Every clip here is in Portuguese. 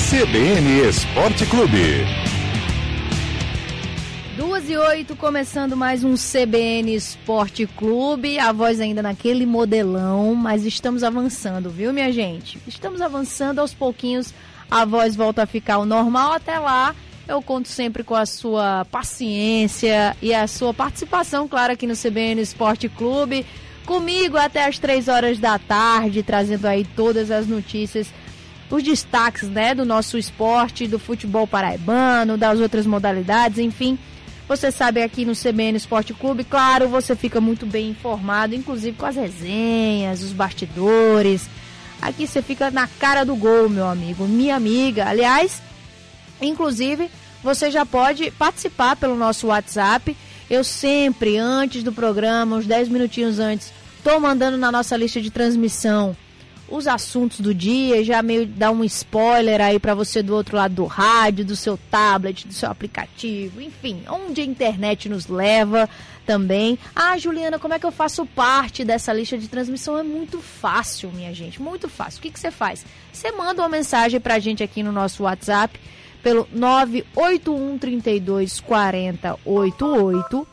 CBN Esporte Clube. 2:08, começando mais um CBN Esporte Clube. A voz ainda naquele modelão, mas estamos avançando, viu, minha gente? Estamos avançando aos pouquinhos, a voz volta a ficar o normal. Até lá, eu conto sempre com a sua paciência e a sua participação, claro, aqui no CBN Esporte Clube. Comigo até as 3 horas da tarde, trazendo aí todas as notícias, os destaques, né, do nosso esporte, do futebol paraibano, das outras modalidades, enfim. Você sabe, aqui no CBN Esporte Clube, claro, você fica muito bem informado, inclusive com as resenhas, os bastidores. Aqui você fica na cara do gol, meu amigo, minha amiga. Aliás, inclusive, você já pode participar pelo nosso WhatsApp. Eu sempre, antes do programa, uns 10 minutinhos antes, estou mandando na nossa lista de transmissão os assuntos do dia, já meio dar um spoiler aí para você do outro lado do rádio, do seu tablet, do seu aplicativo, enfim, onde a internet nos leva também. Ah, Juliana, como é que eu faço parte dessa lista de transmissão? É muito fácil, minha gente, muito fácil. O que você faz? Você manda uma mensagem pra gente aqui no nosso WhatsApp, pelo 981 32 40 88,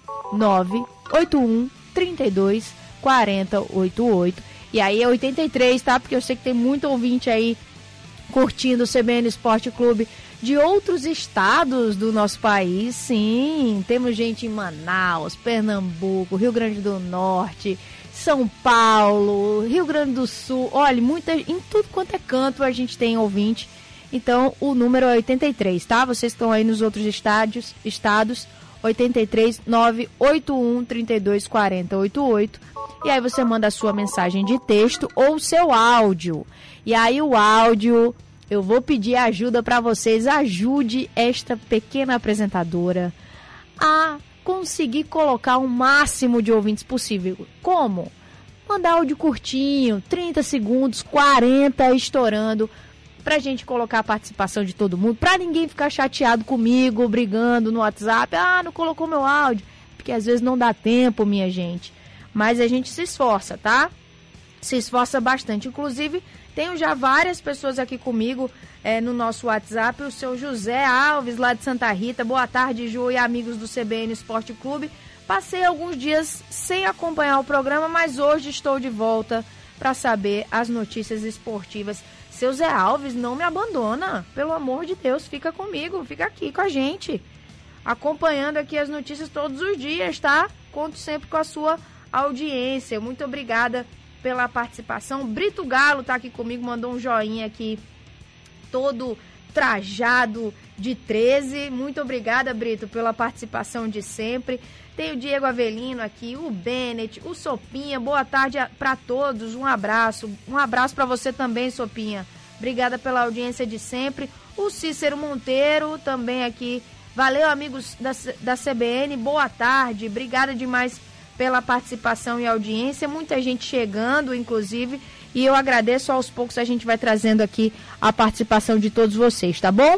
981 32 40 88. E aí é 83, tá? Porque eu sei que tem muito ouvinte aí curtindo o CBN Esporte Clube de outros estados do nosso país. Sim, temos gente em Manaus, Pernambuco, Rio Grande do Norte, São Paulo, Rio Grande do Sul. Olha, em tudo quanto é canto a gente tem ouvinte. Então, o número é 83, tá? Vocês estão aí nos outros estados, 83 981 32 40 88. E aí você manda a sua mensagem de texto ou seu áudio. E aí o áudio, eu vou pedir ajuda para vocês. Ajude esta pequena apresentadora a conseguir colocar o máximo de ouvintes possível. Como? Mandar áudio curtinho, 30 segundos, 40 estourando, pra gente colocar a participação de todo mundo, pra ninguém ficar chateado comigo, brigando no WhatsApp. Ah, não colocou meu áudio. Porque às vezes não dá tempo, minha gente. Mas a gente se esforça, tá? Se esforça bastante. Inclusive, tenho já várias pessoas aqui comigo no nosso WhatsApp. O seu José Alves, lá de Santa Rita. Boa tarde, Ju e amigos do CBN Esporte Clube. Passei alguns dias sem acompanhar o programa, mas hoje estou de volta para saber as notícias esportivas. Seu Zé Alves, não me abandona. Pelo amor de Deus, fica comigo, fica aqui com a gente. Acompanhando aqui as notícias todos os dias, tá? Conto sempre com a sua audiência. Muito obrigada pela participação. Brito Galo tá aqui comigo, mandou um joinha aqui, todo trajado de 13. Muito obrigada, Brito, pela participação de sempre. Tem o Diego Avelino aqui, o Bennett, o Sopinha. Boa tarde para todos, um abraço. Um abraço para você também, Sopinha. Obrigada pela audiência de sempre. O Cícero Monteiro também aqui. Valeu, amigos da CBN, boa tarde. Obrigada demais pela participação e audiência. Muita gente chegando, inclusive. E eu agradeço, aos poucos a gente vai trazendo aqui a participação de todos vocês, tá bom?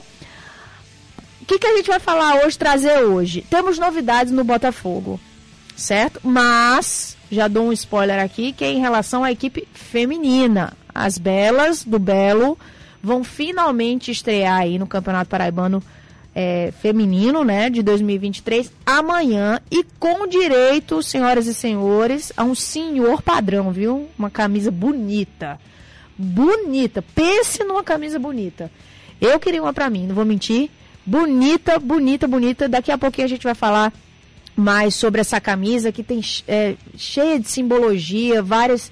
O que a gente vai falar hoje, trazer hoje? Temos novidades no Botafogo, certo? Mas, já dou um spoiler aqui, que é em relação à equipe feminina. As Belas do Belo vão finalmente estrear aí no Campeonato Paraibano feminino, né, de 2023, amanhã, e com direito, senhoras e senhores, a um senhor padrão, viu? Uma camisa bonita. Bonita. Pense numa camisa bonita. Eu queria uma pra mim, não vou mentir. Bonita, bonita, bonita. Daqui a pouquinho a gente vai falar mais sobre essa camisa que tem cheia de simbologia, várias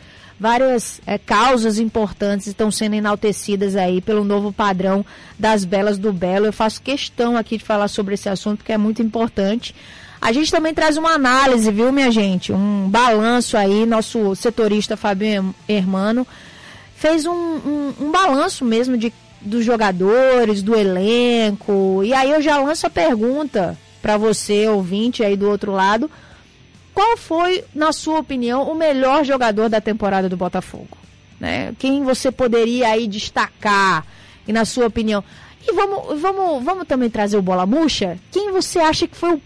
causas importantes estão sendo enaltecidas aí pelo novo padrão das Belas do Belo. Eu faço questão aqui de falar sobre esse assunto porque é muito importante. A gente também traz uma análise, viu, minha gente? Um balanço aí, nosso setorista Fabio Hermano fez um balanço mesmo dos jogadores, do elenco. E aí eu já lanço a pergunta para você, ouvinte aí do outro lado. Qual foi, na sua opinião, o melhor jogador da temporada do Botafogo? Né? Quem você poderia aí destacar, e na sua opinião? E vamos também trazer o Bola Murcha? Quem você acha que foi o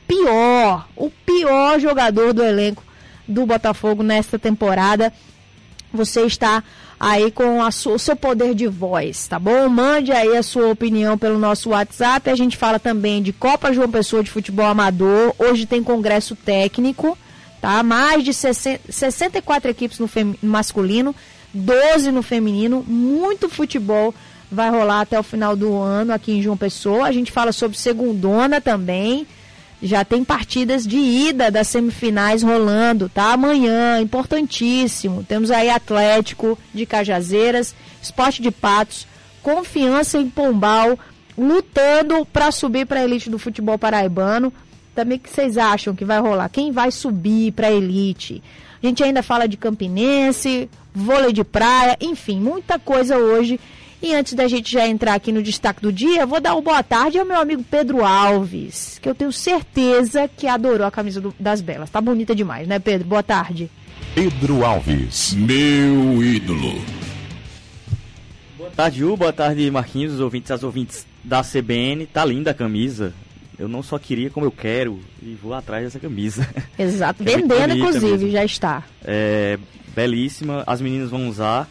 pior jogador do elenco do Botafogo nesta temporada? Você está aí com o seu poder de voz, tá bom? Mande aí a sua opinião pelo nosso WhatsApp. A gente fala também de Copa João Pessoa de Futebol Amador. Hoje tem congresso técnico, tá? Mais de 64 equipes no masculino, 12 no feminino. Muito futebol vai rolar até o final do ano aqui em João Pessoa. A gente fala sobre segundona também. Já tem partidas de ida das semifinais rolando, tá? Amanhã, importantíssimo. Temos aí Atlético de Cajazeiras, Sport de Patos, Confiança em Pombal, lutando para subir para a elite do futebol paraibano. Também o que vocês acham que vai rolar? Quem vai subir para a elite? A gente ainda fala de Campinense, vôlei de praia, enfim, muita coisa hoje. E antes da gente já entrar aqui no destaque do dia, vou dar uma boa tarde ao meu amigo Pedro Alves, que eu tenho certeza que adorou a camisa das Belas. Tá bonita demais, né, Pedro? Boa tarde. Pedro Alves, meu ídolo. Boa tarde, Ju. Boa tarde, Marquinhos, as ouvintes da CBN. Tá linda a camisa. Eu não só queria como eu quero e vou atrás dessa camisa. Exato. Vendendo, inclusive, mesmo. Já está. É belíssima. As meninas vão usar.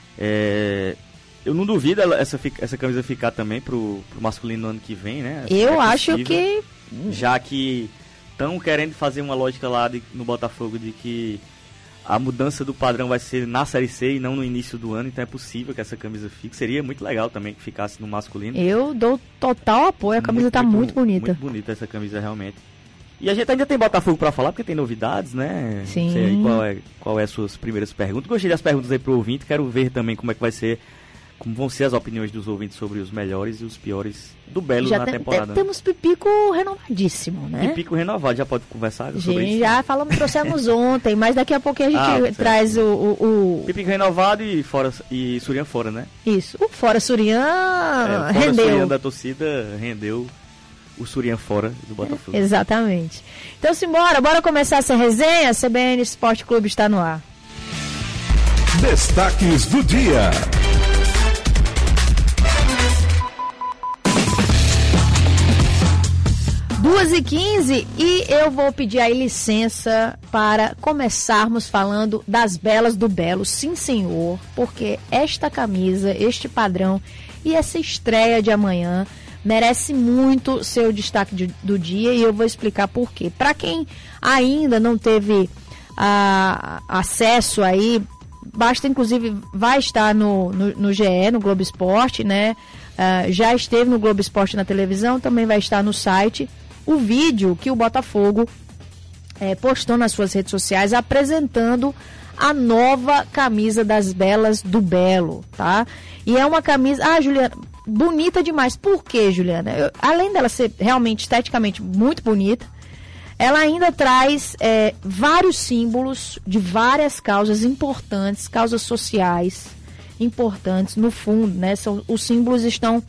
Eu não duvido essa camisa ficar também pro masculino no ano que vem, né? Eu acho que... Já que estão querendo fazer uma lógica lá no Botafogo de que a mudança do padrão vai ser na Série C e não no início do ano, então é possível que essa camisa fique. Seria muito legal também que ficasse no masculino. Eu dou total apoio, a camisa tá muito bonita. Muito bonita essa camisa, realmente. E a gente ainda tem Botafogo pra falar, porque tem novidades, né? Sim. Não sei aí qual é as suas primeiras perguntas. Gostei das perguntas aí pro ouvinte, quero ver também como é que vai ser, como vão ser as opiniões dos ouvintes sobre os melhores e os piores do Belo na temporada. Temos Pipico renovadíssimo, né? Pipico renovado, já pode conversar sobre isso? Já trouxemos ontem, mas daqui a pouquinho a gente traz o... Pipico renovado e Surian fora, né? Isso, o fora Surian rendeu. O Surian da torcida rendeu o Surian fora do Botafogo. Exatamente. Então simbora, bora começar essa resenha. A CBN Esporte Clube está no ar. Destaques do dia. Duas e 15 e eu vou pedir aí licença para começarmos falando das Belas do Belo, sim senhor, porque esta camisa, este padrão e essa estreia de amanhã merece muito seu destaque do dia e eu vou explicar por quê. Para quem ainda não teve acesso aí, basta inclusive, vai estar no GE, no Globo Esporte, né? Já esteve no Globo Esporte na televisão, também vai estar no site. O vídeo que o Botafogo postou nas suas redes sociais apresentando a nova camisa das Belas do Belo, tá? E é uma camisa... Juliana, bonita demais. Por quê, Juliana? Além dela ser realmente esteticamente muito bonita, ela ainda traz vários símbolos de várias causas importantes, causas sociais importantes no fundo, né? Os símbolos estão...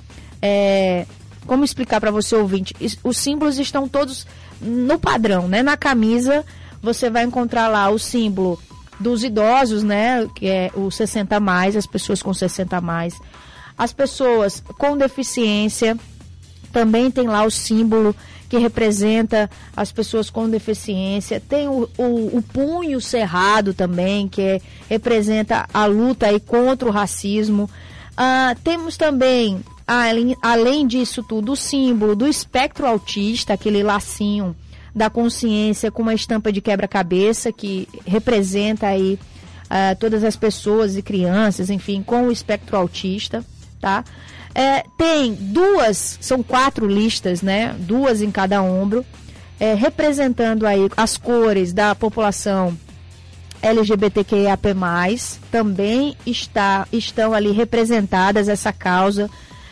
Como explicar para você, ouvinte? Os símbolos estão todos no padrão, né? Na camisa você vai encontrar lá o símbolo dos idosos, né? Que é o 60 a mais, as pessoas com 60 a mais. As pessoas com deficiência também tem lá o símbolo que representa as pessoas com deficiência. Tem o punho cerrado também, que representa a luta aí contra o racismo. Temos também... Além disso tudo, o símbolo do espectro autista, aquele lacinho da consciência com uma estampa de quebra-cabeça que representa aí todas as pessoas e crianças, enfim, com o espectro autista, tá? Tem são 4 listas, né? 2 em cada ombro, representando aí as cores da população LGBTQIAP+, também estão ali representadas essa causa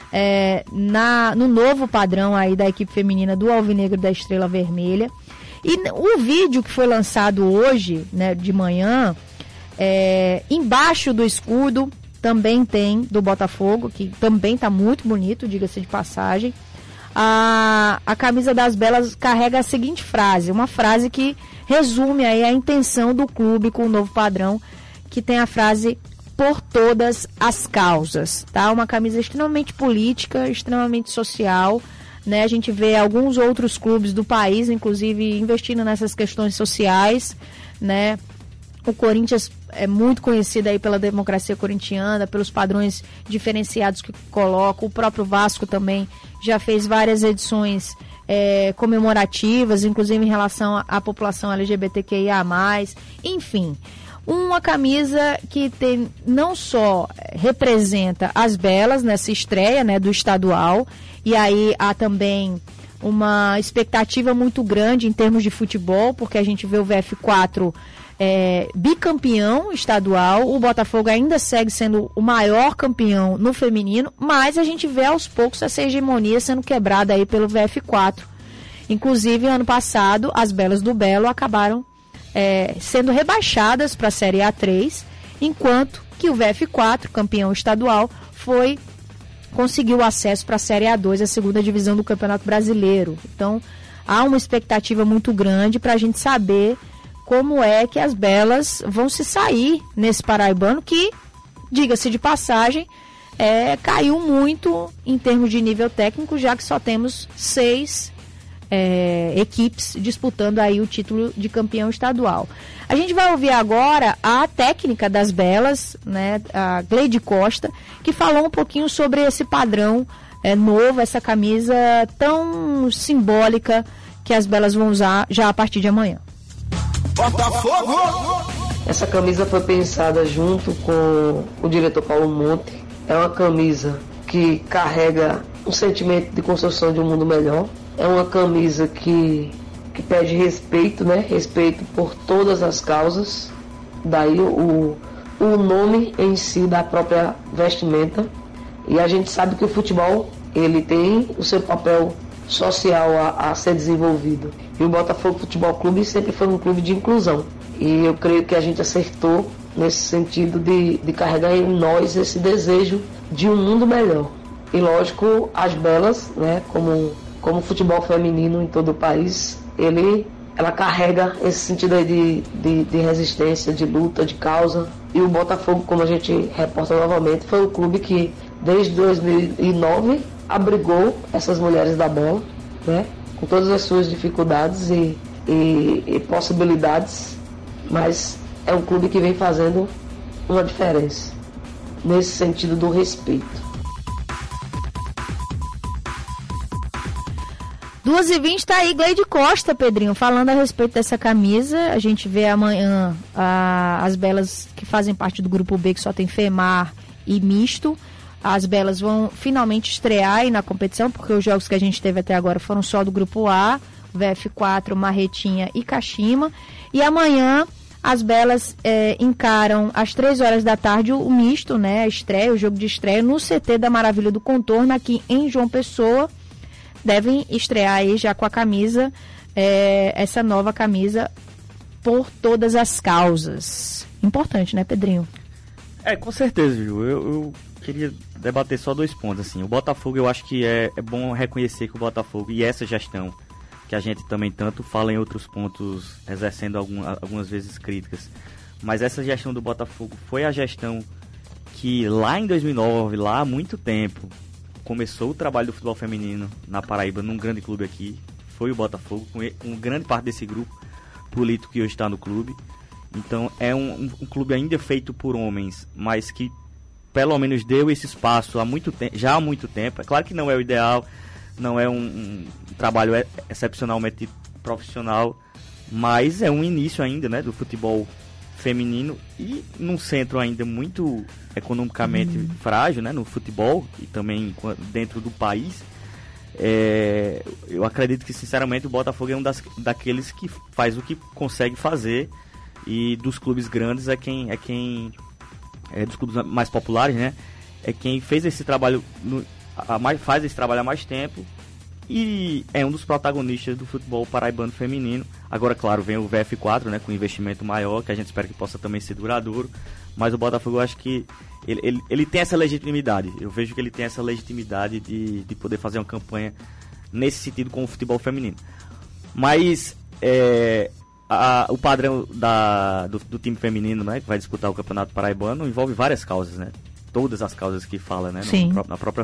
no novo padrão aí da equipe feminina do Alvinegro da Estrela Vermelha. E o vídeo que foi lançado hoje, né, de manhã, embaixo do escudo também tem do Botafogo, que também está muito bonito, diga-se de passagem. A camisa das Belas carrega a seguinte frase, uma frase que resume aí a intenção do clube com o novo padrão, que tem a frase por todas as causas, tá? Uma camisa extremamente política, extremamente social, né? A gente vê alguns outros clubes do país, inclusive, investindo nessas questões sociais, né? O Corinthians é muito conhecida aí pela democracia corintiana, pelos padrões diferenciados que coloca. O próprio Vasco também já fez várias edições comemorativas, inclusive em relação à população LGBTQIA+. Enfim, uma camisa que não só representa as belas nessa estreia, né, do estadual, e aí há também uma expectativa muito grande em termos de futebol, porque a gente vê o VF4 bicampeão estadual, o Botafogo ainda segue sendo o maior campeão no feminino, mas a gente vê aos poucos essa hegemonia sendo quebrada aí pelo VF4. Inclusive, ano passado, as Belas do Belo acabaram sendo rebaixadas para a Série A3, enquanto que o VF4, campeão estadual, conseguiu acesso para a Série A2, a segunda divisão do Campeonato Brasileiro. Então, há uma expectativa muito grande para a gente saber como é que as Belas vão se sair nesse paraibano que, diga-se de passagem, caiu muito em termos de nível técnico, já que só temos 6 equipes disputando aí o título de campeão estadual. A gente vai ouvir agora a técnica das Belas, né, a Gleide Costa, que falou um pouquinho sobre esse padrão novo, essa camisa tão simbólica que as Belas vão usar já a partir de amanhã. Botafogo! Essa camisa foi pensada junto com o diretor Paulo Monte. É uma camisa que carrega um sentimento de construção de um mundo melhor. É uma camisa que pede respeito, né? Respeito por todas as causas. Daí o nome em si da própria vestimenta. E a gente sabe que o futebol, ele tem o seu papel social a ser desenvolvido. E o Botafogo Futebol Clube sempre foi um clube de inclusão. E eu creio que a gente acertou nesse sentido de carregar em nós esse desejo de um mundo melhor. E lógico, as Belas, né, como o futebol feminino em todo o país, ela carrega esse sentido aí de resistência, de luta, de causa. E o Botafogo, como a gente reporta novamente, foi um clube que desde 2009 abrigou essas mulheres da bola, né, com todas as suas dificuldades e possibilidades, mas é um clube que vem fazendo uma diferença nesse sentido do respeito. 2h20 tá aí Gleide Costa, Pedrinho, falando a respeito dessa camisa. A gente vê amanhã as Belas que fazem parte do grupo B, que só tem Femar e misto. As Belas vão finalmente estrear aí na competição, porque os jogos que a gente teve até agora foram só do grupo A, VF4, Marretinha e Kashima. E amanhã as Belas encaram às 3 horas da tarde o misto, né? A estreia, o jogo de estreia no CT da Maravilha do Contorno, aqui em João Pessoa. Devem estrear aí já com a camisa, essa nova camisa por todas as causas. Importante, né, Pedrinho? Com certeza, Ju. Eu queria debater só 2 pontos, assim. O Botafogo, eu acho que é bom reconhecer que o Botafogo e essa gestão, que a gente também tanto fala em outros pontos, exercendo algumas vezes críticas, mas essa gestão do Botafogo foi a gestão que lá em 2009, lá há muito tempo, começou o trabalho do futebol feminino na Paraíba, num grande clube aqui, foi o Botafogo, com grande parte desse grupo político que hoje está no clube. Então é um clube ainda feito por homens, mas que pelo menos deu esse espaço já há muito tempo. É claro que não é o ideal, não é um trabalho excepcionalmente profissional, mas é um início ainda, né, do futebol feminino e num centro ainda muito economicamente frágil, né, no futebol e também dentro do país. Eu acredito que sinceramente o Botafogo é um daqueles que faz o que consegue fazer, e dos clubes grandes dos clubes mais populares, né, é quem fez esse trabalho faz esse trabalho há mais tempo e é um dos protagonistas do futebol paraibano feminino. Agora, claro, vem o VF4, né, com investimento maior, que a gente espera que possa também ser duradouro, mas o Botafogo, eu acho que ele tem essa legitimidade. Eu vejo que ele tem essa legitimidade de poder fazer uma campanha nesse sentido com o futebol feminino. Mas o padrão do time feminino, né, que vai disputar o Campeonato Paraibano, envolve várias causas, né? Todas as causas que fala, né, na própria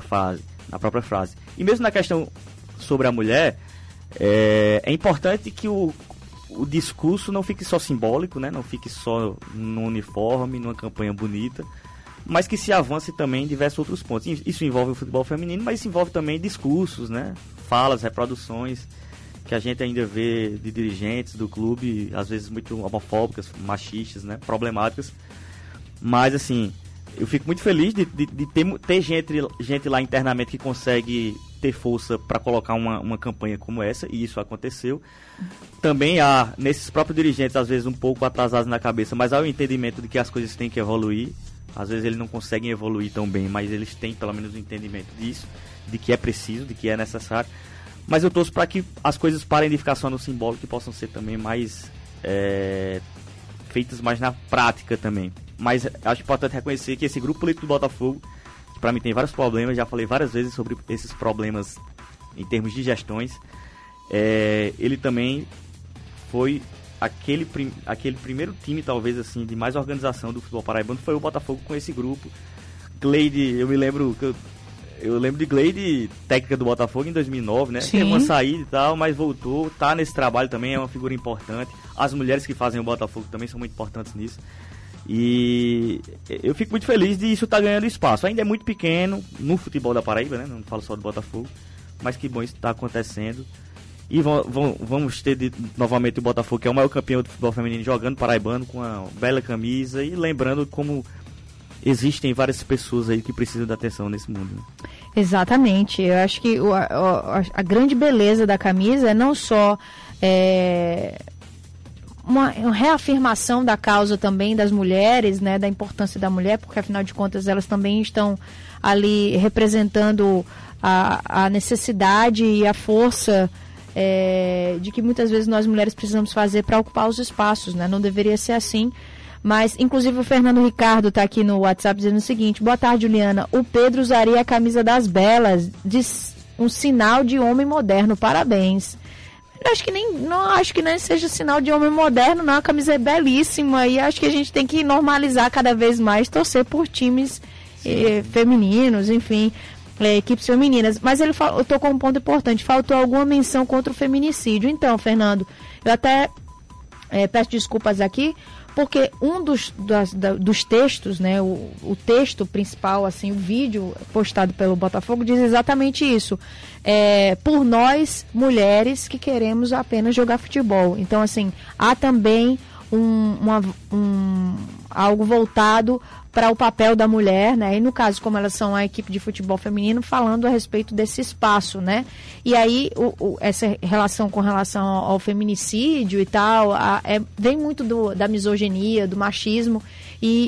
frase. E mesmo na questão sobre a mulher, é importante que o discurso não fique só simbólico, né? Não fique só no uniforme, numa campanha bonita, mas que se avance também em diversos outros pontos. Isso envolve o futebol feminino, mas isso envolve também discursos, né? Falas, reproduções que a gente ainda vê de dirigentes do clube, às vezes muito homofóbicas, machistas, né? Problemáticas. Mas, assim, eu fico muito feliz de ter gente lá internamente que consegue ter força para colocar uma campanha como essa, e isso aconteceu. Também há, nesses próprios dirigentes, às vezes um pouco atrasados na cabeça, mas há o entendimento de que as coisas têm que evoluir. Às vezes eles não conseguem evoluir tão bem, mas eles têm pelo menos o entendimento disso, de que é preciso, de que é necessário. Mas eu torço para que as coisas parem de ficar só no simbólico e possam ser também mais feitas mais na prática também. Mas acho importante reconhecer que esse grupo político do Botafogo, que para mim tem vários problemas, já falei várias vezes sobre esses problemas em termos de gestões, ele também foi aquele primeiro time, talvez assim, de mais organização do futebol paraibano, foi o Botafogo com esse grupo. Gleide, eu lembro de Gleide, técnica do Botafogo em 2009, né? Sim. Teve uma saída e tal, mas voltou, tá nesse trabalho também, é uma figura importante. As mulheres que fazem o Botafogo também são muito importantes nisso. E eu fico muito feliz de isso estar ganhando espaço. Ainda é muito pequeno no futebol da Paraíba, né? Não falo só do Botafogo, mas que bom isso está acontecendo. E vamos ter novamente o Botafogo, que é o maior campeão do futebol feminino, jogando paraibano com uma bela camisa, e lembrando como existem várias pessoas aí que precisam da atenção nesse mundo. Exatamente. Eu acho que a grande beleza da camisa é não só uma reafirmação da causa também das mulheres, né, da importância da mulher, porque afinal de contas elas também estão ali representando a necessidade e a força de que muitas vezes nós mulheres precisamos fazer para ocupar os espaços, né? Não deveria ser assim. Mas, inclusive, o Fernando Ricardo está aqui no WhatsApp dizendo o seguinte: boa tarde, Juliana. O Pedro usaria a camisa das belas, um sinal de homem moderno. Parabéns. Não acho que nem seja sinal de homem moderno, não. A camisa é belíssima e acho que a gente tem que normalizar cada vez mais, torcer por times femininos, enfim, equipes femininas. Mas ele eu tocou um ponto importante: faltou alguma menção contra o feminicídio. Então, Fernando, eu até peço desculpas aqui, porque um dos textos, né, o texto principal, assim, o vídeo postado pelo Botafogo diz exatamente isso. Por nós, mulheres, que queremos apenas jogar futebol. Então, assim, há também algo voltado para o papel da mulher, né? E no caso, como elas são a equipe de futebol feminino, falando a respeito desse espaço, né? E aí, essa relação com relação ao feminicídio e tal, vem muito da misoginia, do machismo e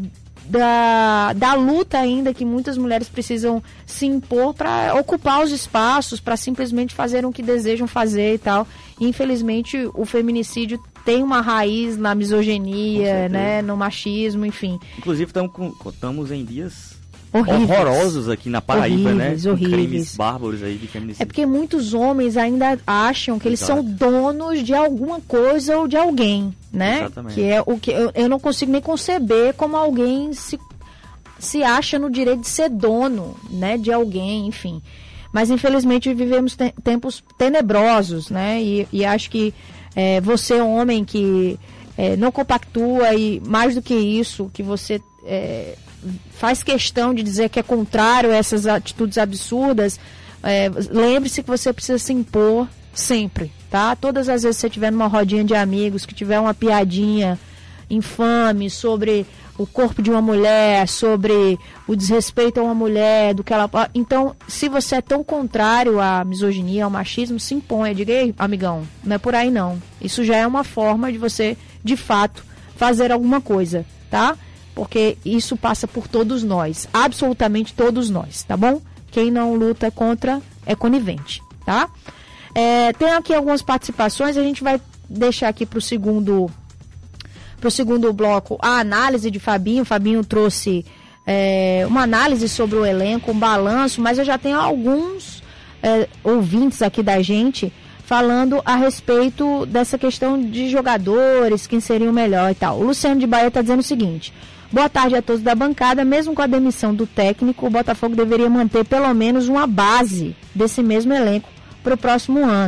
da luta ainda que muitas mulheres precisam se impor para ocupar os espaços, para simplesmente fazer o que desejam fazer e tal. E, infelizmente, o feminicídio tem uma raiz na misoginia, né, no machismo, enfim. Inclusive, estamos em dias horrorosos aqui na Paraíba, horríveis, né? Horríveis. Crimes bárbaros aí de feminicídio. É porque muitos homens ainda acham que eles são donos de alguma coisa ou de alguém, né? Exatamente. Que é o que eu não consigo nem conceber como alguém se acha no direito de ser dono, né, de alguém, enfim. Mas, infelizmente, vivemos tempos tenebrosos, né? E acho que você, homem, que não compactua e, mais do que isso, que você faz questão de dizer que é contrário a essas atitudes absurdas, lembre-se que você precisa se impor sempre, tá? Todas as vezes que você estiver numa rodinha de amigos, que tiver uma piadinha infame sobre o corpo de uma mulher, sobre o desrespeito a uma mulher, do que ela... Então, se você é tão contrário à misoginia, ao machismo, se imponha. Diga, ei, amigão, não é por aí não. Isso já é uma forma de você, de fato, fazer alguma coisa, tá? Porque isso passa por todos nós, absolutamente todos nós, tá bom? Quem não luta contra é conivente, tá? Tem aqui algumas participações, a gente vai deixar aqui para o segundo bloco a análise de Fabinho. Fabinho trouxe uma análise sobre o elenco, um balanço, mas eu já tenho alguns ouvintes aqui da gente falando a respeito dessa questão de jogadores, quem seria o melhor e tal. O Luciano de Bahia está dizendo o seguinte: boa tarde a todos da bancada. Mesmo com a demissão do técnico, o Botafogo deveria manter pelo menos uma base desse mesmo elenco para o próximo ano.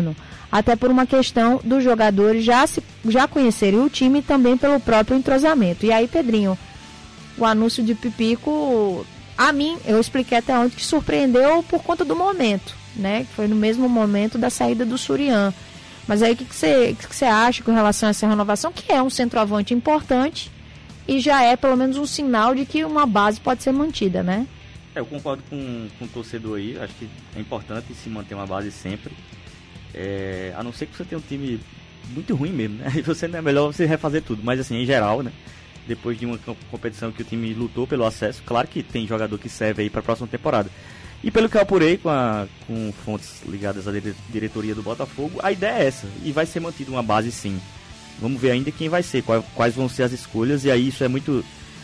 até por uma questão dos jogadores já conhecerem o time e também pelo próprio entrosamento. E aí, Pedrinho, o anúncio de Pipico, a mim, eu expliquei até onde, que surpreendeu por conta do momento, né? Foi no mesmo momento da saída do Surian. Mas aí, o que você acha com relação a essa renovação, que é um centroavante importante e já é pelo menos um sinal de que uma base pode ser mantida, né? Eu concordo com o torcedor aí, acho que é importante se manter uma base sempre, a não ser que você tenha um time muito ruim mesmo, né? Aí você não é melhor você refazer tudo, mas assim, em geral, né? Depois de uma competição que o time lutou pelo acesso, claro que tem jogador que serve aí para a próxima temporada. E pelo que eu apurei com fontes ligadas à diretoria do Botafogo, a ideia é essa, e vai ser mantida uma base sim. Vamos ver ainda quem vai ser, quais vão ser as escolhas, e aí isso é muito...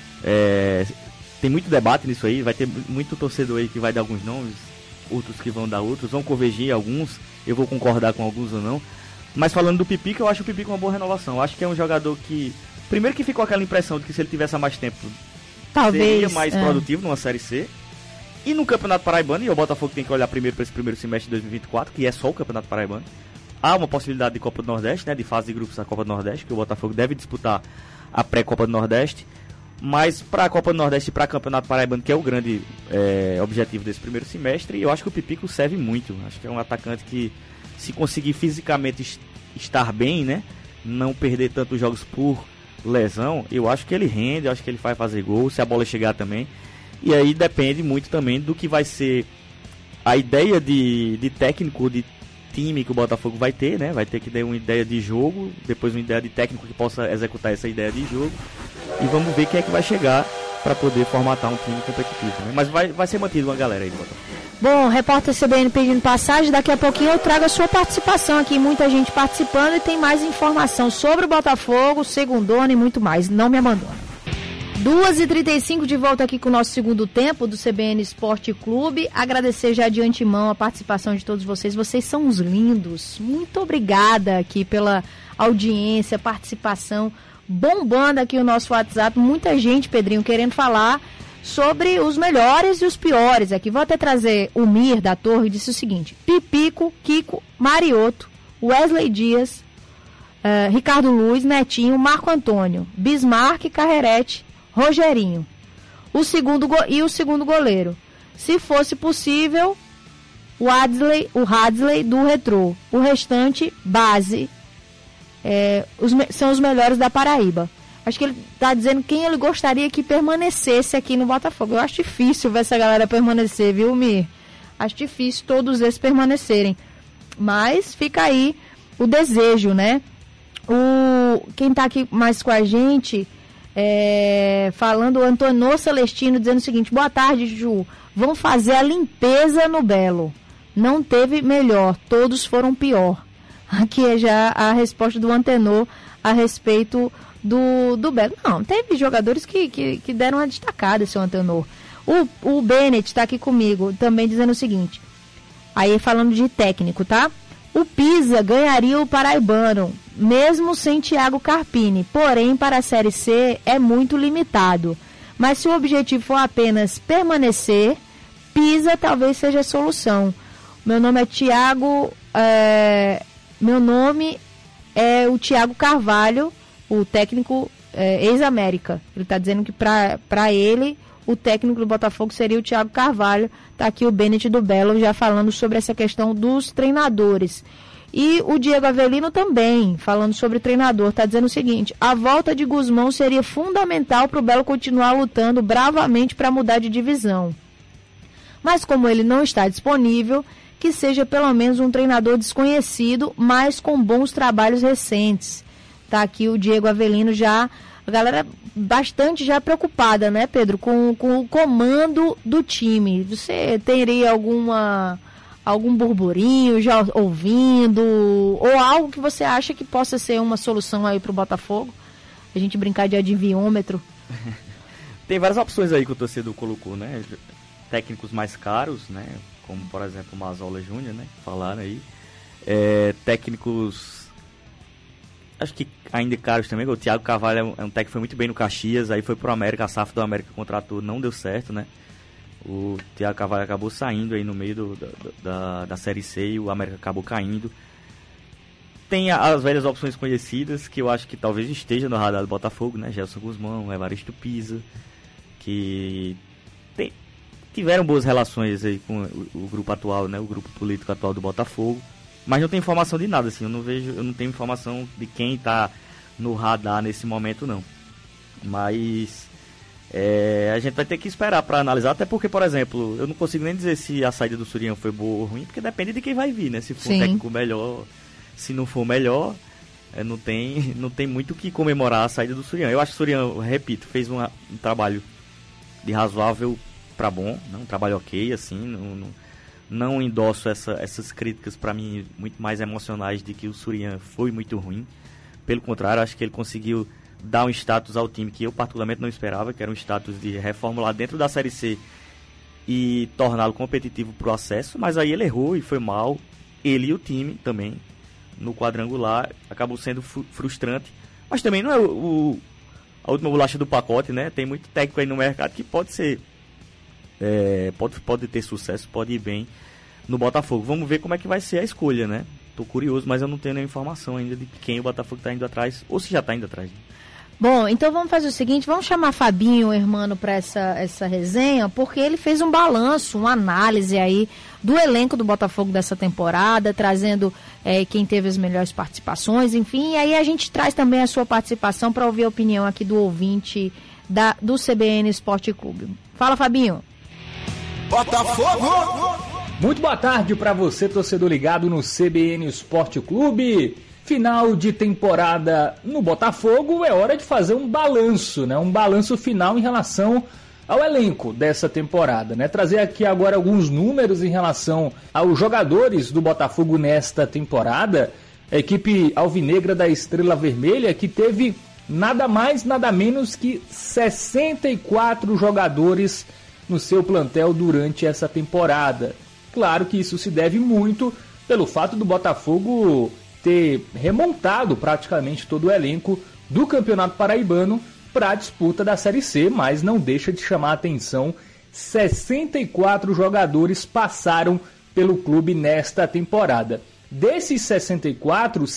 tem muito debate nisso aí, vai ter muito torcedor aí que vai dar alguns nomes, outros que vão dar outros, vão convergir alguns, eu vou concordar com alguns ou não. Mas falando do Pipico, eu acho o Pipico uma boa renovação. Eu acho que é um jogador que... Primeiro que ficou aquela impressão de que se ele tivesse mais tempo, talvez seria mais produtivo numa Série C. E no Campeonato Paraibano, e o Botafogo tem que olhar primeiro para esse primeiro semestre de 2024, que é só o Campeonato Paraibano. Há uma possibilidade de Copa do Nordeste, né, de fase de grupos da Copa do Nordeste, que o Botafogo deve disputar a pré-Copa do Nordeste. Mas para a Copa do Nordeste e para o Campeonato Paraibano, que é o grande objetivo desse primeiro semestre, eu acho que o Pipico serve muito. Acho que é um atacante que, se conseguir fisicamente estar bem, né, não perder tantos jogos por lesão, eu acho que ele rende, eu acho que ele vai fazer gol, se a bola chegar também. E aí depende muito também do que vai ser a ideia de técnico, de time que o Botafogo vai ter, né? Vai ter que ter uma ideia de jogo, depois uma ideia de técnico que possa executar essa ideia de jogo. E vamos ver quem é que vai chegar para poder formatar um time competitivo, né? Mas vai ser mantido uma galera aí do Botafogo. Bom, repórter CBN pedindo passagem, daqui a pouquinho eu trago a sua participação aqui, muita gente participando e tem mais informação sobre o Botafogo, segundona e muito mais, não me abandona. 2h35 de volta aqui com o nosso segundo tempo do CBN Esporte Clube. Agradecer já de antemão a participação de todos vocês. Vocês são uns lindos. Muito obrigada aqui pela audiência, participação. Bombando aqui o nosso WhatsApp. Muita gente, Pedrinho, querendo falar sobre os melhores e os piores. Aqui vou até trazer o Mir da Torre, disse o seguinte: Pipico, Kiko, Mariotto, Wesley Dias, Ricardo Luiz, Netinho, Marco Antônio, Bismarck, Carrerete, Rogerinho. O segundo goleiro. Se fosse possível, o Hadley do Retrô. O restante, base. São os melhores da Paraíba. Acho que ele está dizendo quem ele gostaria que permanecesse aqui no Botafogo. Eu acho difícil ver essa galera permanecer, viu, Mir? Acho difícil todos esses permanecerem. Mas fica aí o desejo, né? Quem está aqui mais com a gente... falando o Antonio Celestino, dizendo o seguinte: boa tarde, Ju, vão fazer a limpeza no Belo, não teve melhor, todos foram pior. Aqui é já a resposta do Antenor a respeito do Belo. Não, teve jogadores que deram uma destacada, seu Antenor. O Bennett está aqui comigo também dizendo o seguinte, aí falando de técnico, tá? O Pisa ganharia o Paraibano, mesmo sem Thiago Carpini, porém para a Série C é muito limitado. Mas se o objetivo for apenas permanecer, Pisa talvez seja a solução. Meu nome é Thiago, meu nome é o Thiago Carvalho, o técnico ex-América. Ele está dizendo que para ele o técnico do Botafogo seria o Thiago Carvalho. Está aqui o Bennett do Belo já falando sobre essa questão dos treinadores. E o Diego Avelino também, falando sobre o treinador, está dizendo o seguinte: a volta de Guzmão seria fundamental para o Belo continuar lutando bravamente para mudar de divisão. Mas como ele não está disponível, que seja pelo menos um treinador desconhecido, mas com bons trabalhos recentes. Está aqui o Diego Avelino já... A galera bastante já preocupada, né, Pedro, com o comando do time. Você teria algum burburinho já ouvindo, ou algo que você acha que possa ser uma solução aí pro Botafogo? A gente brincar de adivinhômetro. Tem várias opções aí que o torcedor colocou, né? Técnicos mais caros, né? Como, por exemplo, o Mazola Júnior, né? Falaram aí. Técnicos... acho que ainda caros também. O Thiago Carvalho é um técnico que foi muito bem no Caxias, aí foi pro América, a SAF do América contratou, não deu certo, né? O Thiago Carvalho acabou saindo aí no meio da Série C e o América acabou caindo. tem as velhas opções conhecidas, que eu acho que talvez esteja no radar do Botafogo, né? Gelson Guzmão, Evaristo Pisa, que tiveram boas relações aí com o grupo atual, né? O grupo político atual do Botafogo. Mas não tem informação de nada, assim. Eu não tenho informação de quem está no radar nesse momento, não. Mas a gente vai ter que esperar para analisar, até porque, por exemplo, eu não consigo nem dizer se a saída do Surian foi boa ou ruim, porque depende de quem vai vir, né? Se for um técnico melhor, se não for melhor, não tem muito o que comemorar a saída do Surian. Eu acho que o Surian, repito, fez um trabalho de razoável para bom, né? Um trabalho ok, assim, não endosso essas críticas, para mim, muito mais emocionais de que o Surian foi muito ruim. Pelo contrário, acho que ele conseguiu dar um status ao time que eu particularmente não esperava, que era um status de reformular dentro da Série C e torná-lo competitivo para o acesso, mas aí ele errou e foi mal, ele e o time também, no quadrangular, acabou sendo frustrante, mas também não é a última bolacha do pacote, né? Tem muito técnico aí no mercado que pode ser, pode ter sucesso, pode ir bem no Botafogo. Vamos ver como é que vai ser a escolha, né? Tô curioso, mas eu não tenho nenhuma informação ainda de quem o Botafogo tá indo atrás, ou se já tá indo atrás. Bom, então vamos fazer o seguinte, vamos chamar Fabinho, Hermano, para essa resenha, porque ele fez um balanço, uma análise aí do elenco do Botafogo dessa temporada, trazendo quem teve as melhores participações, enfim, e aí a gente traz também a sua participação para ouvir a opinião aqui do ouvinte do CBN Esporte Clube. Fala, Fabinho. Botafogo! Muito boa tarde para você, torcedor ligado no CBN Esporte Clube. Final de temporada no Botafogo, é hora de fazer um balanço, né? Um balanço final em relação ao elenco dessa temporada, né? Trazer aqui agora alguns números em relação aos jogadores do Botafogo nesta temporada. A equipe alvinegra da Estrela Vermelha, que teve nada mais, nada menos que 64 jogadores no seu plantel durante essa temporada. Claro que isso se deve muito pelo fato do Botafogo ter remontado praticamente todo o elenco do Campeonato Paraibano para a disputa da Série C, mas não deixa de chamar a atenção, 64 jogadores passaram pelo clube nesta temporada. Desses 64,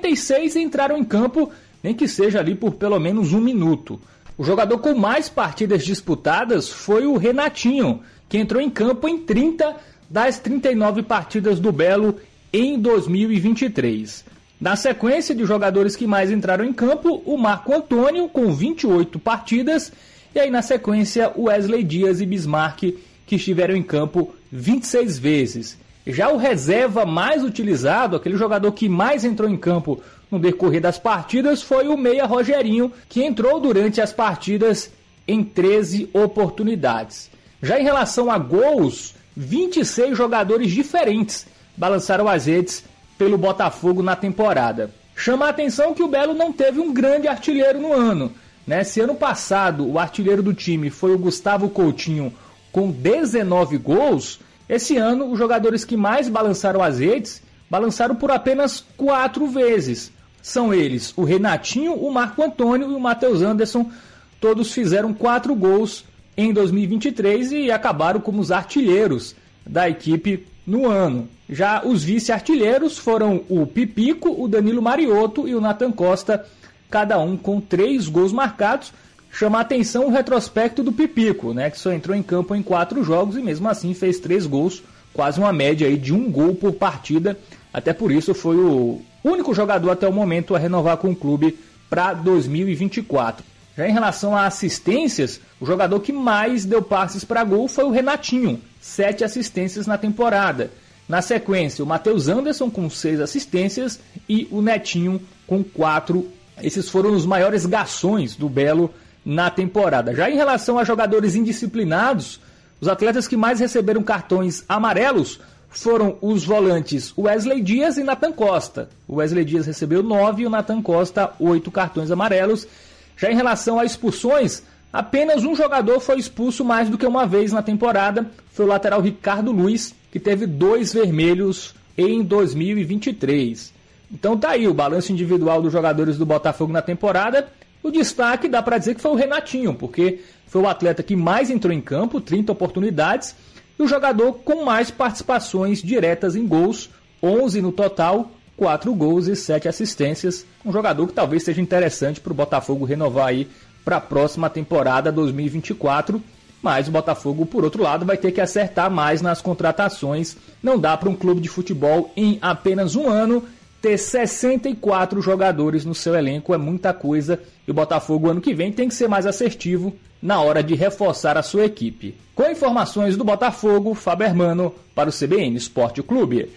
56 entraram em campo, nem que seja ali por pelo menos um minuto. O jogador com mais partidas disputadas foi o Renatinho, que entrou em campo em 30 das 39 partidas do Belo em 2023. Na sequência de jogadores que mais entraram em campo, o Marco Antônio com 28 partidas, e aí na sequência o Wesley Dias e Bismarck, que estiveram em campo 26 vezes. Já o reserva mais utilizado, aquele jogador que mais entrou em campo no decorrer das partidas, foi o meia Rogerinho, que entrou durante as partidas em 13 oportunidades. Já em relação a gols, 26 jogadores diferentes balançaram as redes pelo Botafogo na temporada. Chama a atenção que o Belo não teve um grande artilheiro no ano, né? Se ano passado o artilheiro do time foi o Gustavo Coutinho com 19 gols, esse ano os jogadores que mais balançaram as redes balançaram por apenas 4 vezes. São eles o Renatinho, o Marco Antônio e o Matheus Anderson. Todos fizeram 4 gols em 2023 e acabaram como os artilheiros da equipe no ano. Já os vice-artilheiros foram o Pipico, o Danilo Mariotto e o Nathan Costa, cada um com 3 gols marcados. Chama a atenção o retrospecto do Pipico, né, que só entrou em campo em 4 jogos e mesmo assim fez 3 gols, quase uma média aí de 1 gol por partida. Até por isso foi o único jogador até o momento a renovar com o clube para 2024. Já em relação a assistências, o jogador que mais deu passes para gol foi o Renatinho, 7 assistências na temporada. Na sequência, o Matheus Anderson com 6 assistências e o Netinho com 4. Esses foram os maiores garçons do Belo na temporada. Já em relação a jogadores indisciplinados, os atletas que mais receberam cartões amarelos foram os volantes Wesley Dias e Nathan Costa. O Wesley Dias recebeu 9 e o Nathan Costa 8 cartões amarelos. Já em relação a expulsões, apenas um jogador foi expulso mais do que uma vez na temporada. Foi o lateral Ricardo Luiz, que teve 2 vermelhos em 2023. Então tá aí o balanço individual dos jogadores do Botafogo na temporada. O destaque dá para dizer que foi o Renatinho, porque foi o atleta que mais entrou em campo, 30 oportunidades, e o jogador com mais participações diretas em gols, 11 no total, 4 gols e 7 assistências. Um jogador que talvez seja interessante para o Botafogo renovar aí para a próxima temporada 2024. Mas o Botafogo, por outro lado, vai ter que acertar mais nas contratações. Não dá para um clube de futebol, em apenas um ano, ter 64 jogadores no seu elenco. É muita coisa. E o Botafogo, ano que vem, tem que ser mais assertivo na hora de reforçar a sua equipe. Com informações do Botafogo, Fábio Hermano para o CBN Esporte Clube.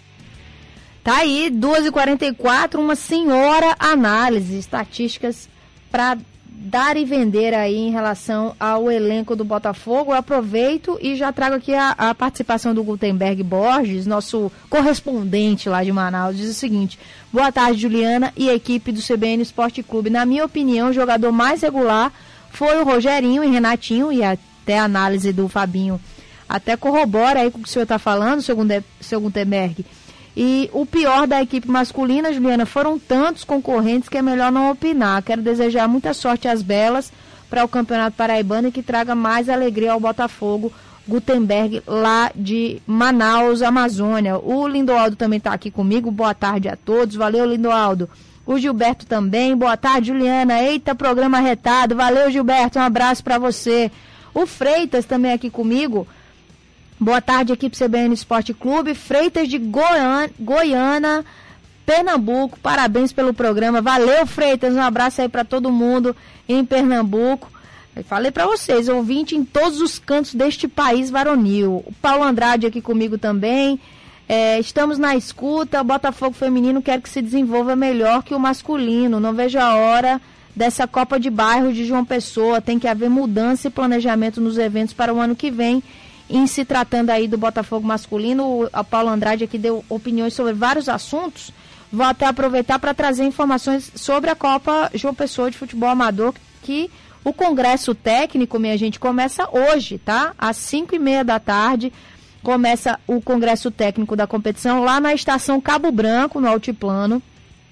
Tá aí, 2h44, uma senhora análise, estatísticas para dar e vender aí em relação ao elenco do Botafogo. Eu aproveito e já trago aqui a participação do Gutenberg Borges, nosso correspondente lá de Manaus. Diz o seguinte: boa tarde, Juliana e equipe do CBN Esporte Clube. Na minha opinião, o jogador mais regular foi o Rogerinho e Renatinho, e até a análise do Fabinho até corrobora aí com o que o senhor está falando, seu Gutenberg. E o pior da equipe masculina, Juliana, foram tantos concorrentes que é melhor não opinar. Quero desejar muita sorte às belas para o Campeonato Paraibano e que traga mais alegria ao Botafogo. Gutenberg, lá de Manaus, Amazônia. O Lindoaldo também está aqui comigo. Boa tarde a todos. Valeu, Lindoaldo. O Gilberto também. Boa tarde, Juliana. Eita, programa arretado. Valeu, Gilberto. Um abraço para você. O Freitas também aqui comigo. Boa tarde, equipe CBN Esporte Clube. Freitas de Goiânia, Pernambuco. Parabéns pelo programa. Valeu, Freitas. Um abraço aí para todo mundo em Pernambuco. Eu falei para vocês, ouvinte em todos os cantos deste país varonil. O Paulo Andrade aqui comigo também. Estamos na escuta. O Botafogo feminino quer que se desenvolva melhor que o masculino. Não vejo a hora dessa Copa de Bairro de João Pessoa. Tem que haver mudança e planejamento nos eventos para o ano que vem. Em se tratando aí do Botafogo masculino, o Paulo Andrade aqui deu opiniões sobre vários assuntos. Vou até aproveitar para trazer informações sobre a Copa João Pessoa de Futebol Amador, que o Congresso Técnico, minha gente, começa hoje, tá? Às 5h30 da tarde, começa o Congresso Técnico da competição lá na Estação Cabo Branco, no Altiplano.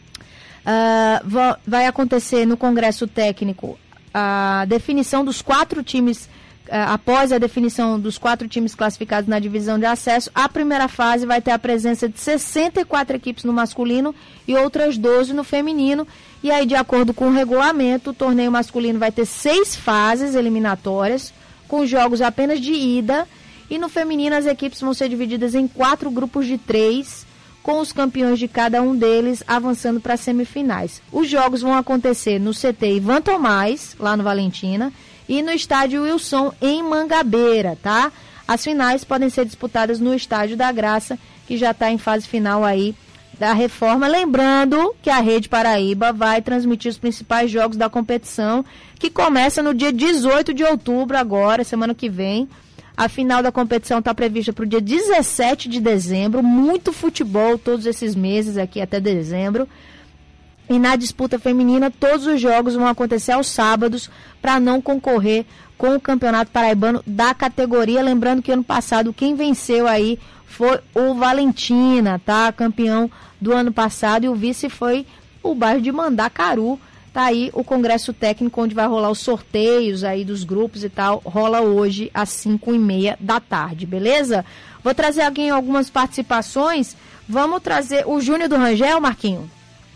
Vai acontecer no Congresso Técnico a definição dos 4 times. Após a definição dos 4 times classificados na divisão de acesso, a primeira fase vai ter a presença de 64 equipes no masculino e outras 12 no feminino. E aí, de acordo com o regulamento, o torneio masculino vai ter 6 fases eliminatórias, com jogos apenas de ida. E no feminino, as equipes vão ser divididas em 4 grupos de 3, com os campeões de cada um deles avançando para as semifinais. Os jogos vão acontecer no CT Ivan Tomás, lá no Valentina, e no estádio Wilson, em Mangabeira, tá? As finais podem ser disputadas no Estádio da Graça, que já está em fase final aí da reforma. Lembrando que a Rede Paraíba vai transmitir os principais jogos da competição, que começa no dia 18 de outubro agora, semana que vem. A final da competição está prevista para o dia 17 de dezembro. Muito futebol todos esses meses aqui até dezembro. E na disputa feminina, todos os jogos vão acontecer aos sábados para não concorrer com o Campeonato Paraibano da categoria. Lembrando que ano passado quem venceu aí foi o Valentina, tá? Campeão do ano passado, e o vice foi o bairro de Mandacaru. Tá aí o Congresso Técnico, onde vai rolar os sorteios aí dos grupos e tal. Rola hoje às 5h30 da tarde, beleza? Vou trazer aqui algumas participações. Vamos trazer o Júnior do Rangel, Marquinho.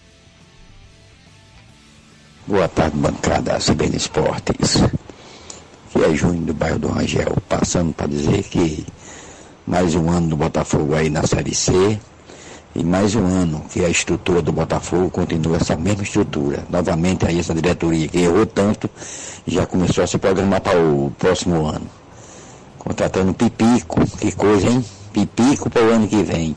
Boa tarde, bancada CBN Esportes. Aqui é Júnior do bairro do Rangel, passando para dizer que mais um ano do Botafogo aí na Série C, e mais um ano que a estrutura do Botafogo continua essa mesma estrutura. Novamente aí essa diretoria que errou tanto, já começou a se programar para o próximo ano. Contratando Pipico, que coisa, hein? Pipico para o ano que vem.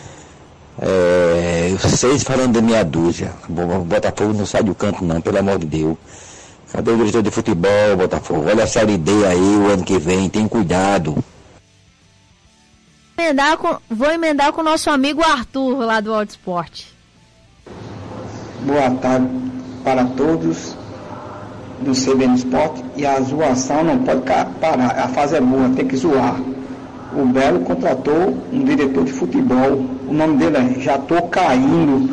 6 falando de meia dúzia. O Botafogo não sai do canto não, pelo amor de Deus. Cadê o diretor de futebol, Botafogo? Olha a Série D aí o ano que vem, tem cuidado. Vou emendar com o nosso amigo Arthur, lá do Auto Esporte. Boa tarde para todos do CBN Esporte. E a zoação não pode parar, a fase é boa, tem que zoar. O Belo contratou um diretor de futebol. O nome dele é Já Tô Caindo.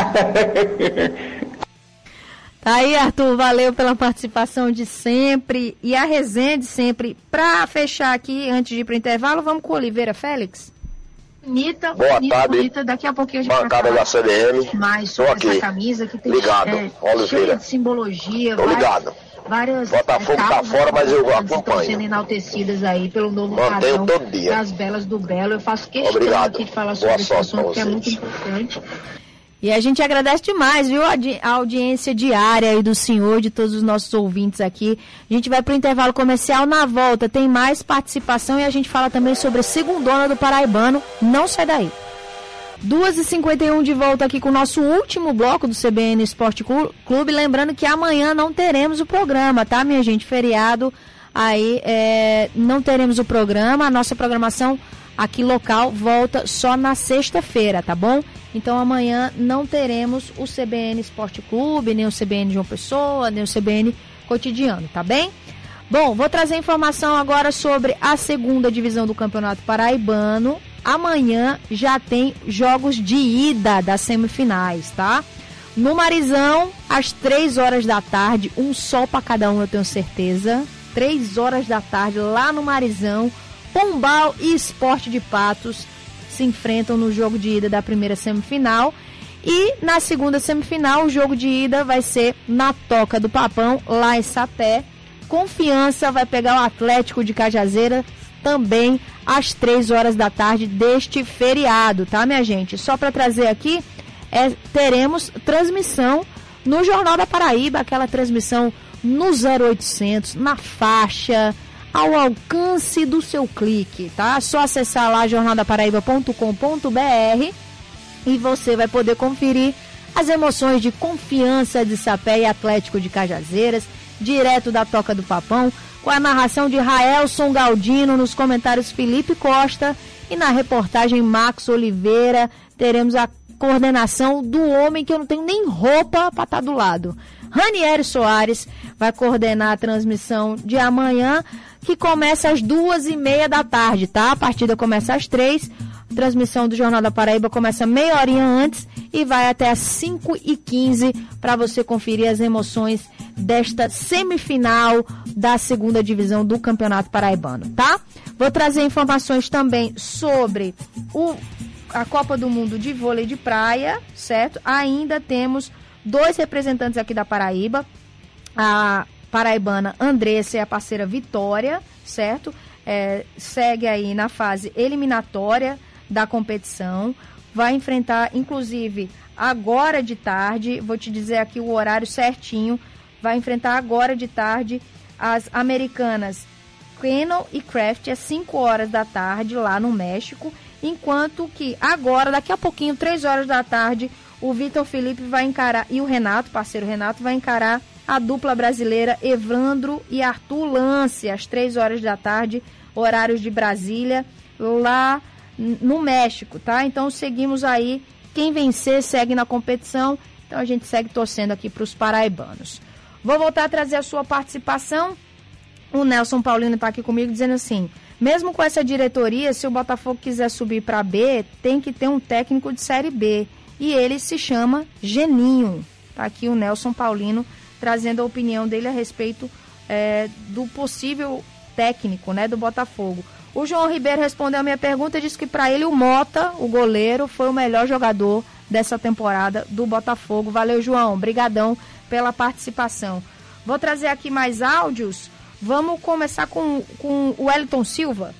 Tá aí, Arthur. Valeu pela participação de sempre. E a resenha de sempre. Pra fechar aqui, antes de ir pro intervalo, vamos com o Oliveira Félix? Boa tarde, daqui a pouquinho a gente bancada da CBN. Mais sobre aqui, essa camisa que tem ligado, Oliveira. de simbologia, Tô ligado. várias Botafogo tá fora, mas eu acompanho. sendo enaltecidas aí pelo novo Mantenho todo dia. das Belas do Belo. Eu faço questão aqui de falar sobre esse assunto, que é muito importante. E a gente agradece demais, viu, a audiência diária aí do senhor, de todos os nossos ouvintes aqui. A gente vai para o intervalo comercial. Na volta tem mais participação e a gente fala também sobre a segundona do Paraibano. Não sai daí. 2h51 de volta aqui com o nosso último bloco do CBN Esporte Clube. Lembrando que amanhã não teremos o programa, tá, minha gente? Feriado, aí não teremos o programa. A nossa programação aqui local volta só na sexta-feira, tá bom? Então amanhã não teremos o CBN Esporte Clube, nem o CBN João Pessoa, nem o CBN Cotidiano, tá bem? Bom, vou trazer informação agora sobre a segunda divisão do Campeonato Paraibano. Amanhã já tem jogos de ida das semifinais, tá? No Marizão, às 3 horas da tarde, um sol para cada um, eu tenho certeza. 3 horas da tarde, lá no Marizão, Pombal e Sport de Patos se enfrentam no jogo de ida da primeira semifinal. E na segunda semifinal, o jogo de ida vai ser na Toca do Papão, lá em Sapé. Confiança vai pegar o Atlético de Cajazeira também às 3 horas da tarde deste feriado, tá, minha gente? Só para trazer aqui, teremos transmissão no Jornal da Paraíba, aquela transmissão no 0800, na faixa, ao alcance do seu clique, tá? Só acessar lá jornaldaparaíba.com.br e você vai poder conferir as emoções de Confiança de Sapé e Atlético de Cajazeiras, direto da Toca do Papão, com a narração de Raelson Galdino, nos comentários Felipe Costa e na reportagem Max Oliveira. Teremos a coordenação do homem que eu não tenho nem roupa para estar do lado. Ranieri Soares vai coordenar a transmissão de amanhã, que começa às 2h30 da tarde, tá? A partida começa às 3h. A transmissão do Jornal da Paraíba começa meia horinha antes e vai até às 5h15 para você conferir as emoções desta semifinal da segunda divisão do Campeonato Paraibano, tá? Vou trazer informações também sobre a Copa do Mundo de Vôlei de Praia, certo? Ainda temos 2 representantes aqui da Paraíba, a paraibana Andressa e a parceira Vitória, certo? Segue aí na fase eliminatória da competição, vai enfrentar, inclusive, agora de tarde, vou te dizer aqui o horário certinho, vai enfrentar agora de tarde as americanas Cannon e Kraft às 5 horas da tarde lá no México, enquanto que agora, daqui a pouquinho, 3 horas da tarde, o Vitor Felipe vai encarar, e o Renato, parceiro Renato, vai encarar a dupla brasileira Evandro e Arthur Lance, às 3 horas da tarde, horários de Brasília, lá no México, tá? Então seguimos aí, quem vencer segue na competição, então a gente segue torcendo aqui para os paraibanos. Vou voltar a trazer a sua participação. O Nelson Paulino está aqui comigo dizendo assim: mesmo com essa diretoria, se o Botafogo quiser subir para B, tem que ter um técnico de Série B. E ele se chama Geninho. Tá aqui o Nelson Paulino trazendo a opinião dele a respeito do possível técnico, né, do Botafogo. O João Ribeiro respondeu a minha pergunta e disse que para ele o Mota, o goleiro, foi o melhor jogador dessa temporada do Botafogo. Valeu, João. Brigadão pela participação. Vou trazer aqui mais áudios. Vamos começar com o Wellington Silva.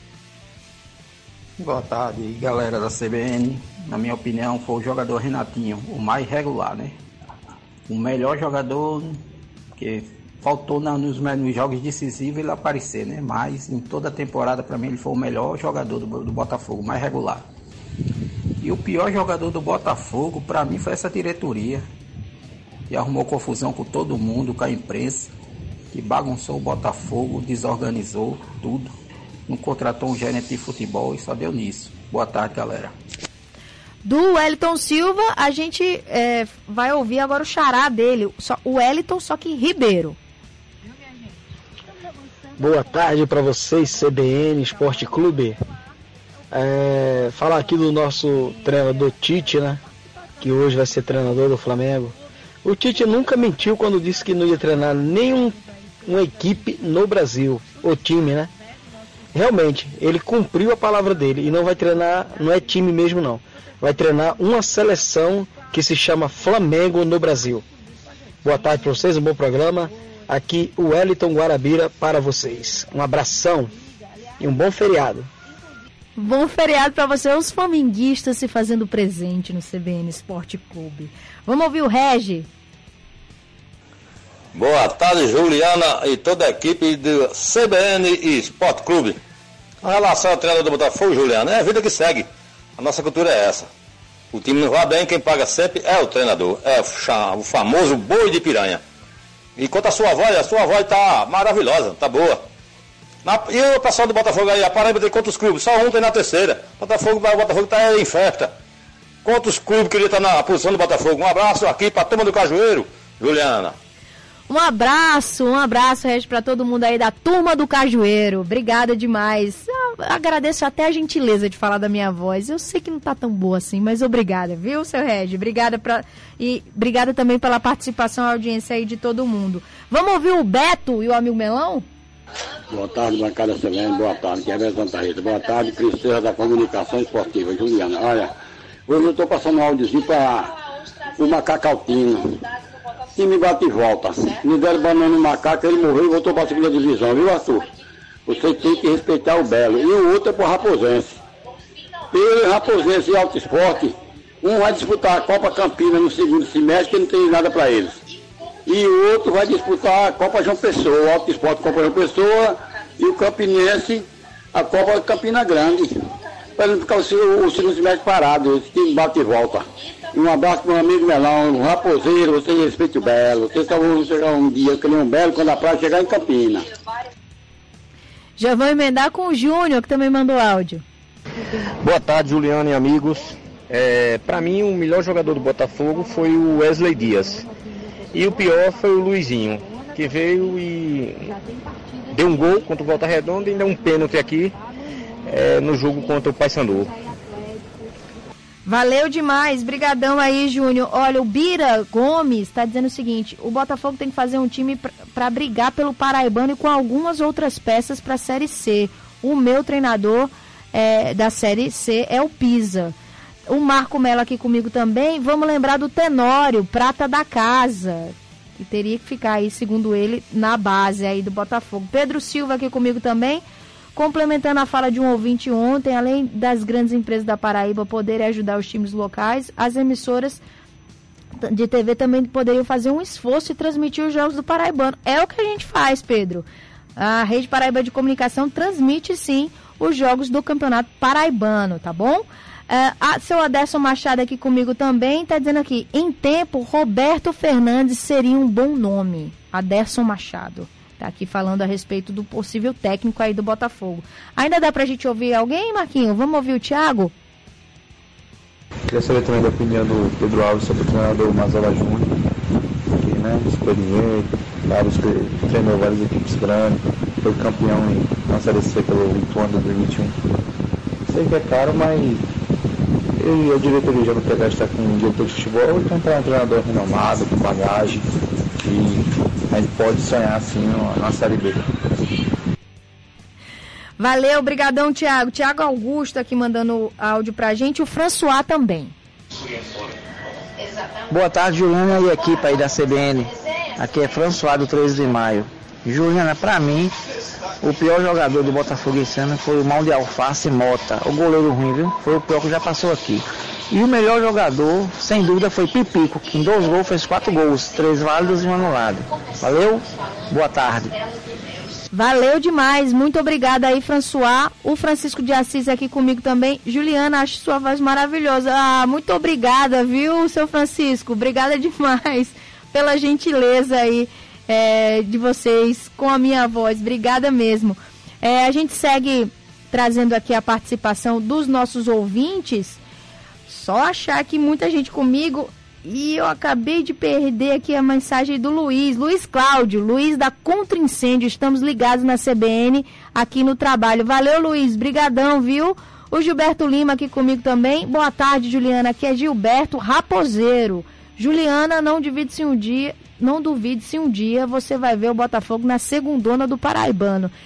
Boa tarde, galera da CBN. Na minha opinião, foi o jogador Renatinho, o mais regular, né? O melhor jogador, que faltou nos jogos decisivos ele aparecer, né? Mas em toda a temporada, para mim, ele foi o melhor jogador do Botafogo, mais regular. E o pior jogador do Botafogo, para mim, foi essa diretoria, que arrumou confusão com todo mundo, com a imprensa, que bagunçou o Botafogo, desorganizou tudo. Não contratou um gerente de futebol e só deu nisso. Boa tarde, galera. Do Wellington Silva, a gente vai ouvir agora o xará dele, o Wellington, só que Ribeiro. Boa tarde para vocês, CBN Esporte Clube. Falar aqui do nosso treinador Tite, né? Que hoje vai ser treinador do Flamengo. O Tite nunca mentiu quando disse que não ia treinar nenhuma equipe no Brasil, o time, né? realmente, ele cumpriu a palavra dele e não vai treinar, não é time mesmo não. Vai treinar uma seleção que se chama Flamengo no Brasil. Boa tarde para vocês, um bom programa. Aqui o Wellington Guarabira para vocês. Um abração e um bom feriado. Bom feriado para você, os flamenguistas se fazendo presente no CBN Esporte Clube. Vamos ouvir o Regi. Boa tarde, Juliana e toda a equipe do CBN Esporte Clube. Em relação ao treinador do Botafogo, Juliana, é a vida que segue. A nossa cultura é essa. O time não vai bem, quem paga sempre é o treinador. É o famoso boi de piranha. E quanto à sua voz tá maravilhosa, tá boa. E o pessoal do Botafogo aí, a Paraíba tem quantos clubes? Só um tem na terceira. O Botafogo tá em festa. Quantos clubes queriam estar na posição do Botafogo? Um abraço aqui pra turma do Cajueiro, Juliana. Um abraço, Regis, para todo mundo aí da turma do Cajueiro. Obrigada demais. Eu agradeço até a gentileza de falar da minha voz. Eu sei que não tá tão boa assim, mas obrigada, viu, seu Regis? Obrigada também pela participação e audiência aí de todo mundo. Vamos ouvir o Beto e o amigo Melão? Boa tarde, bancada Selene. Boa tarde, Quevedo Santa Rita. Boa tarde, Cristina da Comunicação Esportiva, Juliana. Olha, hoje eu estou passando um áudiozinho para o Macaco Altino. Time bate e volta. Me deram banana no Macaco, ele morreu e voltou para a segunda divisão, viu, Arthur? Você tem que respeitar o Belo. E o outro é pro Raposense. Pelo Raposense e Alto Esporte, um vai disputar a Copa Campinas no segundo semestre, que não tem nada para eles. E o outro vai disputar a Copa João Pessoa, o Alto Esporte Copa João Pessoa e o Campinense a Copa Campina Grande. Para não ficar o segundo semestre parado, esse time bate e volta. E um abraço para o meu amigo Melão, um raposeiro, você respeita o Belo. Vocês só vão chegar um dia que nem um Belo quando a praia chegar em Campina. Já vou emendar com o Júnior, que também mandou áudio. Boa tarde, Juliana e amigos. Para mim, o melhor jogador do Botafogo foi o Wesley Dias. E o pior foi o Luizinho, que veio e deu um gol contra o Volta Redonda e ainda um pênalti aqui no jogo contra o Paysandu. Valeu demais, brigadão aí, Júnior. Olha, o Bira Gomes está dizendo o seguinte: o Botafogo tem que fazer um time para brigar pelo Paraibano e com algumas outras peças para a Série C. O meu treinador da Série C é o Pisa. O Marco Mello aqui comigo também. Vamos lembrar do Tenório, prata da casa, que teria que ficar aí, segundo ele, na base aí do Botafogo. Pedro Silva aqui comigo também. Complementando a fala de um ouvinte ontem, além das grandes empresas da Paraíba poderem ajudar os times locais, as emissoras de TV também poderiam fazer um esforço e transmitir os jogos do Paraibano. É o que a gente faz, Pedro. A Rede Paraíba de Comunicação transmite, sim, os jogos do Campeonato Paraibano, tá bom? Seu Aderson Machado aqui comigo também está dizendo aqui: em tempo, Roberto Fernandes seria um bom nome. Aderson Machado tá aqui falando a respeito do possível técnico aí do Botafogo. Ainda dá pra gente ouvir alguém, Marquinho? Vamos ouvir o Thiago? Queria saber também da opinião do Pedro Alves sobre o treinador Mazola Júnior, que, né, experiente, treinou várias equipes grandes, foi campeão na Série C pelo Ituano 2021. Sei que é caro, mas eu e a diretoria já não quer gastar com um diretor de futebol, então para um treinador renomado, com bagagem, e a gente pode sonhar assim na Série B. Valeu, brigadão, Thiago. Thiago Augusto aqui mandando áudio pra gente, o François também. Boa tarde, Juliana e equipe aí da CBN. Aqui é François do 13 de maio. Juliana, pra mim, o pior jogador do Botafogo esse ano foi o Mal de Alface Mota. O goleiro ruim, viu? Foi o pior que já passou aqui. E o melhor jogador, sem dúvida, foi Pipico, que em 2 gols fez 4 gols, 3 válidos e 1 anulado. Valeu, boa tarde. Valeu demais, muito obrigada aí, François. O Francisco de Assis aqui comigo também. Juliana, acho sua voz maravilhosa. Muito obrigada, viu, seu Francisco? Obrigada demais pela gentileza aí de vocês com a minha voz. Obrigada mesmo. A gente segue trazendo aqui a participação dos nossos ouvintes. Só achar aqui muita gente comigo e eu acabei de perder aqui a mensagem do Luiz Cláudio, Luiz da Contra Incêndio. Estamos ligados na CBN aqui no trabalho. Valeu, Luiz, brigadão, viu? O Gilberto Lima aqui comigo também. Boa tarde, Juliana, aqui é Gilberto Raposeiro. Juliana, não duvide se um dia você vai ver o Botafogo na segundona do Paraibano.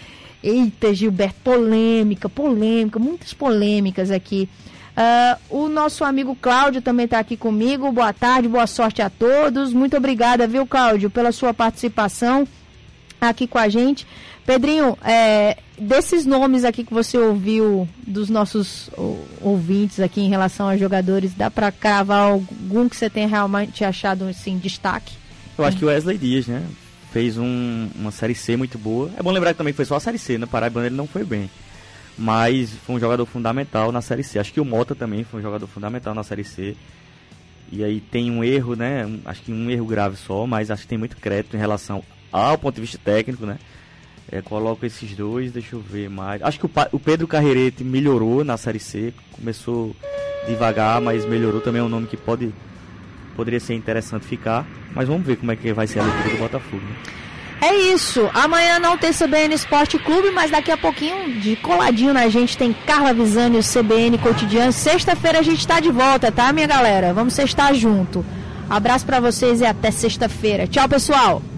Eita, Gilberto, polêmica, muitas polêmicas aqui. O nosso amigo Cláudio também está aqui comigo. Boa tarde, boa sorte a todos. Muito obrigada, viu, Cláudio, pela sua participação aqui com a gente. Pedrinho, desses nomes aqui que você ouviu dos nossos ouvintes aqui em relação a jogadores, dá para cravar algum que você tenha realmente achado assim, destaque? Eu acho que o Wesley Dias, né? Fez uma Série C muito boa. É bom lembrar que também foi só a Série C, né? Paraibano ele não foi bem. Mas foi um jogador fundamental na Série C. Acho que o Mota também foi um jogador fundamental na Série C. E aí tem um erro, né? Acho que um erro grave só, mas acho que tem muito crédito em relação ao ponto de vista técnico, né? Coloco esses dois, deixa eu ver mais. Acho que o Pedro Carreirete melhorou na Série C. Começou devagar, mas melhorou também. É um nome que poderia ser interessante ficar. Mas vamos ver como é que vai ser a leitura do Botafogo, né? É isso, amanhã não tem CBN Esporte Clube, mas daqui a pouquinho, de coladinho na gente, tem Carla Visani, o CBN Cotidiano. Sexta-feira a gente tá de volta, tá, minha galera? Vamos sextar junto. Abraço pra vocês e até sexta-feira. Tchau, pessoal!